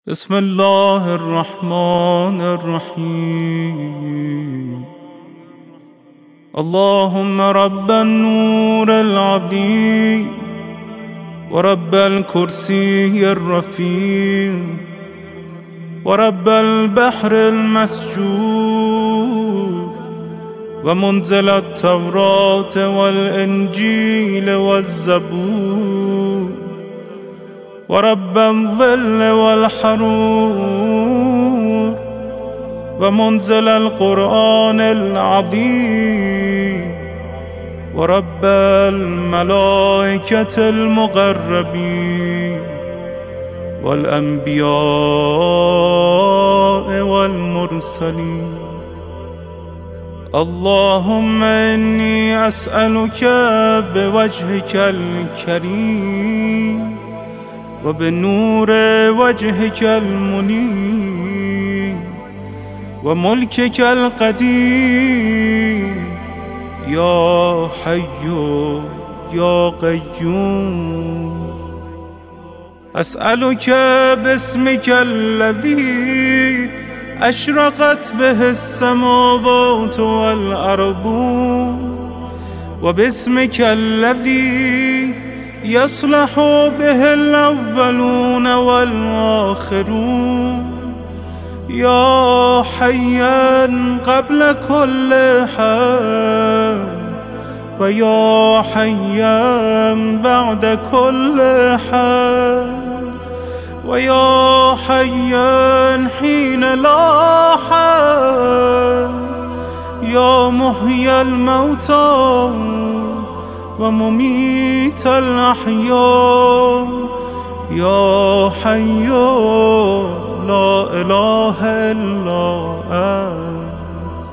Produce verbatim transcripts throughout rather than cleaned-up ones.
بسم الله الرحمن الرحيم. اللهم رب النور العظيم ورب الكرسي الرفيع ورب البحر المسجور ومنزل التوراة والإنجيل والزبور ورب الظل والحرور ومنزل القرآن العظيم ورب الملائكة المقربين والأنبياء والمرسلين. اللهم إني أسألك بوجهك الكريم وبنور وجهك المنير وملكك القديم يا حي يا قيوم. أسألك باسمك الذي أشرقت به السماوات والأرض وباسمك الذي يصلح به الأولون والآخرون يا حيا قبل كل حي ويا حيا بعد كل حي ويا حيا حين لا حي يا محيي الموتى ومميت الأحياء يا حي لا إله إلا أنت.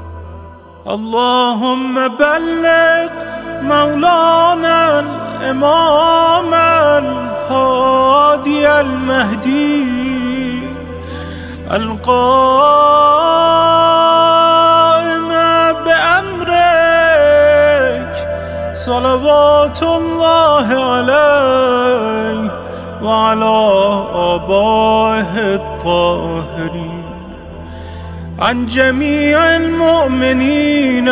اللهم بلغ مولانا الإمام الهادي المهدي القائم بأمرك صلوات الله عليه وعلى آبائه الطاهرين عن جميع المؤمنين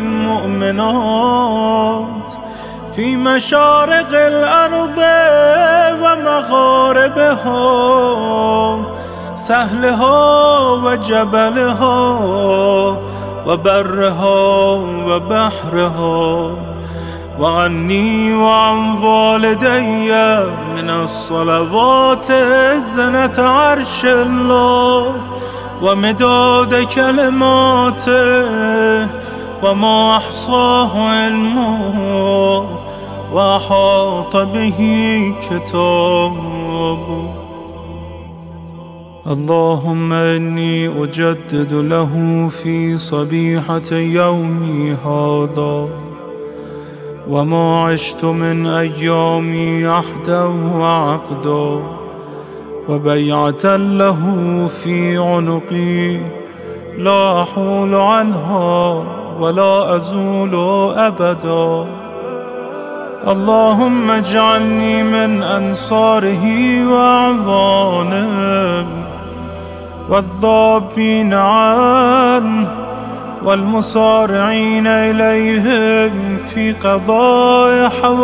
والمؤمنات في مشارق الأرض ومغاربها سهلها وجبلها وبرها وبحرها وعني وعن والدي من الصلوات زنة عرش الله ومداد كلماته وما أحصاه علمه وأحاط به كتابه. اللهم إني أجدد له في صبيحة يومي هذا وما عشت من أيامي عهدا وعقدا وبيعة له في عنقي لا أحول عنها ولا أزول أبدا. اللهم اجعلني من أنصاره وأعوانه والذابين عنه والمصارعين إليهم في قضاء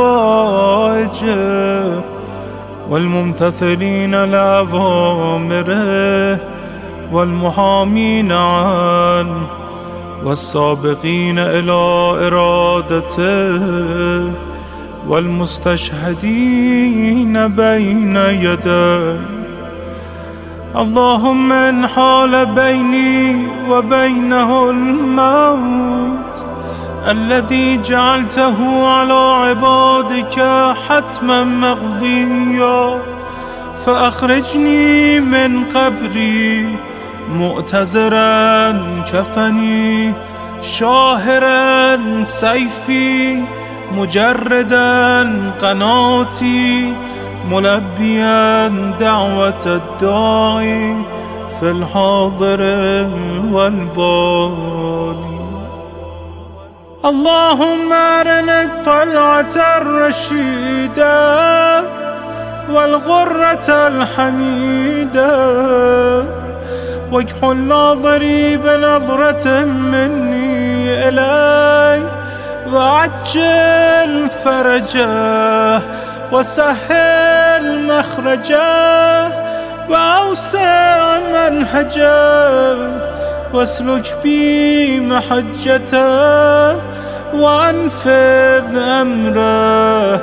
حوائجه والممتثلين لأوامره والمحامين عنه والسابقين إلى إرادته والمستشهدين بين يديه. اللهم إن حال بيني وبينه الموت الذي جعلته على عبادك حتما مقضيا فأخرجني من قبري مؤتزرا كفني شاهرا سيفي مجردا قناتي ملبيا دعوة الداعي في الحاضر والبادي. اللهم أرنا الطلعة الرشيدة والغرة الحميدة، واكحل ناظري بنظرة مني إلي، وعجل فرجه وسهل مخرجه، وأوسع منهجه، واسلك بي محجته، وأنفذ أمره،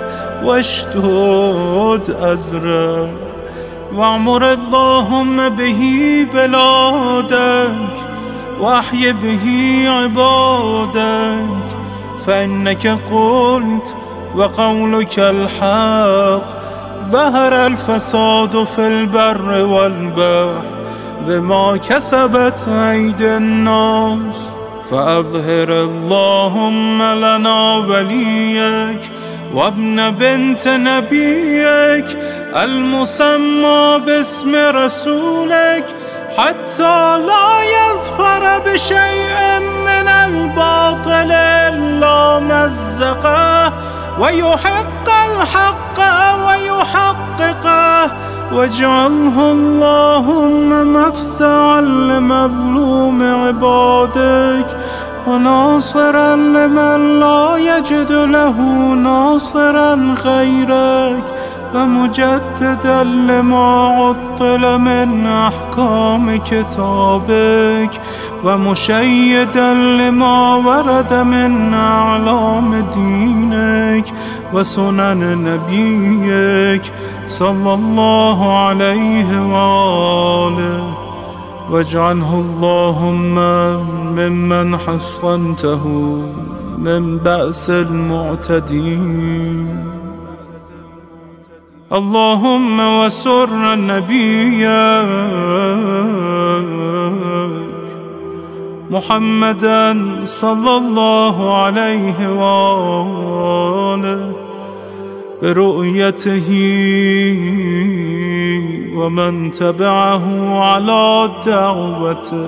واشدد أزره، واعمر اللهم به بلادك، واحي به عبادك، فإنك قلت وقولك الحق، ظهر الفساد في البر والبحر بما كسبت أيدي الناس، فأظهر اللهم لنا وليك وابن بنت نبيك المسمى باسم رسولك، حتى لا يظفر بشيء من الباطل إلا مزقه، ويحق الحق ويحققه، واجعله اللهم مفزعا لمظلوم عبادك، وناصرا لمن لا يجد له ناصرا غيرك، ومجددا لما عطل من أحكام كتابك، ومشيدا لما ورد من أعلام دينك وسنن نبيك صلى الله عليه وآله، واجعله اللهم ممن حصنته من بأس المعتدين. اللهم وسر نبيك محمدا صلى الله عليه وآله برؤيته ومن تبعه على دعوته،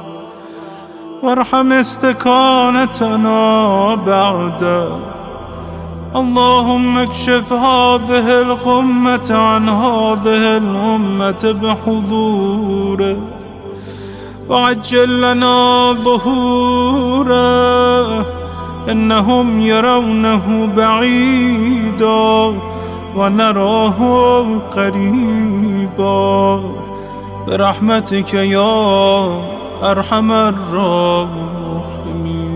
وارحم استكانتنا بعده. اللهم اكشف هذه الغمة عن هذه الأمة بحضوره، وعجل لنا ظهوره، إنهم يرونه بعيدا ونراه قريبا، برحمتك يا أرحم الراحمين.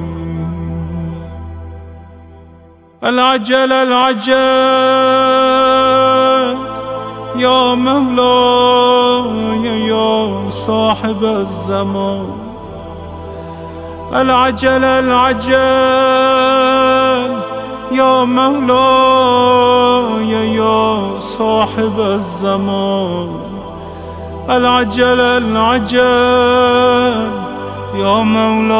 العجل العجل يا مولاي يا صاحب الزمان، العجل العجل يا مولاي يا صاحب الزمان، العجل العجل يا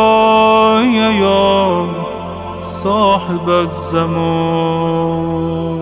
مولاي يا صاحب الزمان.